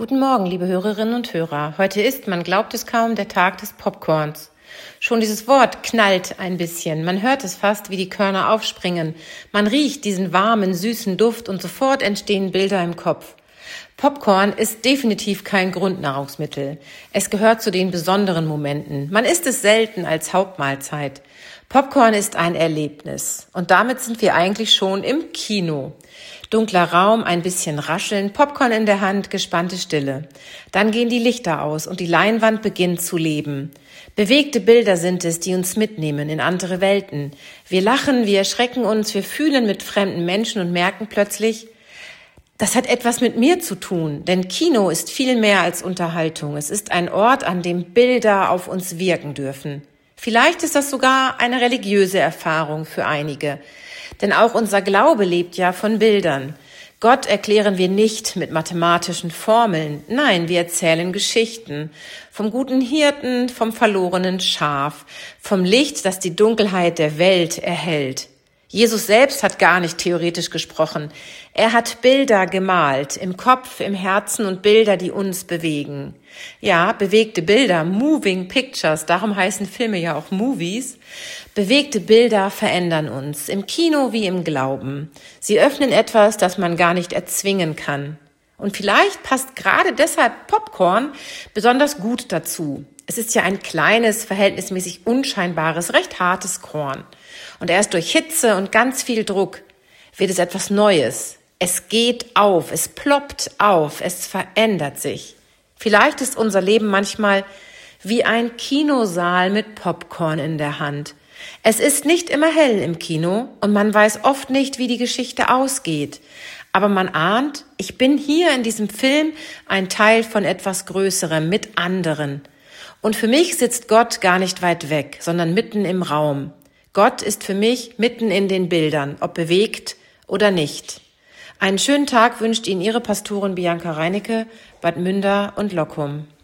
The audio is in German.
Guten Morgen, liebe Hörerinnen und Hörer. Heute ist, man glaubt es kaum, der Tag des Popcorns. Schon dieses Wort knallt ein bisschen. Man hört es fast, wie die Körner aufspringen. Man riecht diesen warmen, süßen Duft und sofort entstehen Bilder im Kopf. Popcorn ist definitiv kein Grundnahrungsmittel. Es gehört zu den besonderen Momenten. Man isst es selten als Hauptmahlzeit. Popcorn ist ein Erlebnis. Und damit sind wir eigentlich schon im Kino. Dunkler Raum, ein bisschen Rascheln, Popcorn in der Hand, gespannte Stille. Dann gehen die Lichter aus und die Leinwand beginnt zu leben. Bewegte Bilder sind es, die uns mitnehmen in andere Welten. Wir lachen, wir erschrecken uns, wir fühlen mit fremden Menschen und merken plötzlich, das hat etwas mit mir zu tun, denn Kino ist viel mehr als Unterhaltung. Es ist ein Ort, an dem Bilder auf uns wirken dürfen. Vielleicht ist das sogar eine religiöse Erfahrung für einige. Denn auch unser Glaube lebt ja von Bildern. Gott erklären wir nicht mit mathematischen Formeln. Nein, wir erzählen Geschichten. Vom guten Hirten, vom verlorenen Schaf, vom Licht, das die Dunkelheit der Welt erhellt. Jesus selbst hat gar nicht theoretisch gesprochen. Er hat Bilder gemalt, im Kopf, im Herzen und Bilder, die uns bewegen. Ja, bewegte Bilder, moving pictures, darum heißen Filme ja auch Movies. Bewegte Bilder verändern uns, im Kino wie im Glauben. Sie öffnen etwas, das man gar nicht erzwingen kann. Und vielleicht passt gerade deshalb Popcorn besonders gut dazu. Es ist ja ein kleines, verhältnismäßig unscheinbares, recht hartes Korn. Und erst durch Hitze und ganz viel Druck wird es etwas Neues. Es geht auf, es ploppt auf, es verändert sich. Vielleicht ist unser Leben manchmal wie ein Kinosaal mit Popcorn in der Hand. Es ist nicht immer hell im Kino und man weiß oft nicht, wie die Geschichte ausgeht. Aber man ahnt, ich bin hier in diesem Film ein Teil von etwas Größerem mit anderen. Und für mich sitzt Gott gar nicht weit weg, sondern mitten im Raum. Gott ist für mich mitten in den Bildern, ob bewegt oder nicht. Einen schönen Tag wünscht Ihnen Ihre Pastorin Bianca Reinecke, Bad Münder und Lockum.